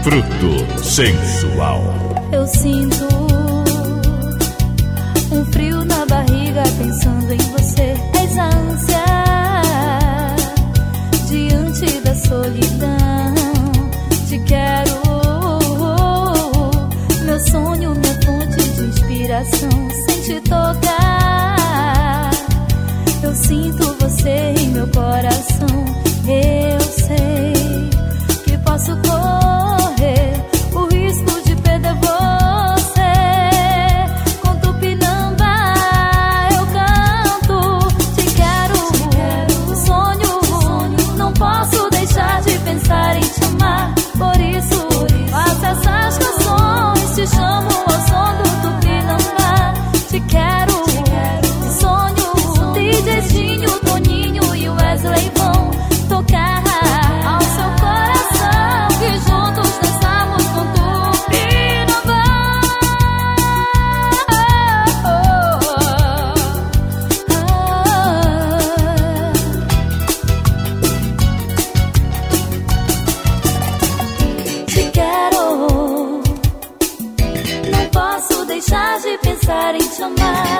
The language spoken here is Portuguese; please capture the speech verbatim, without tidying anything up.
Fruto sensual. Eu sinto um frio na barriga pensando em você. És a ânsia diante da solidão. Te quero, meu sonho, minha fonte de inspiração. Sem te tocar, eu sinto você em meu coração. Eu sei que posso correr o risco de perder você. Com Tupinamba eu canto. Te quero, sonho, não posso deixar de pensar em te amar. Por isso, faço essas canções, te chamo ao som do Tupinamba. Te quero, sonho, D J Zinho, Toninho e Wesley vão tocar ao seu coração, que juntos dançamos com Tupinamba. Te quero, não posso deixar de pensar em te amar.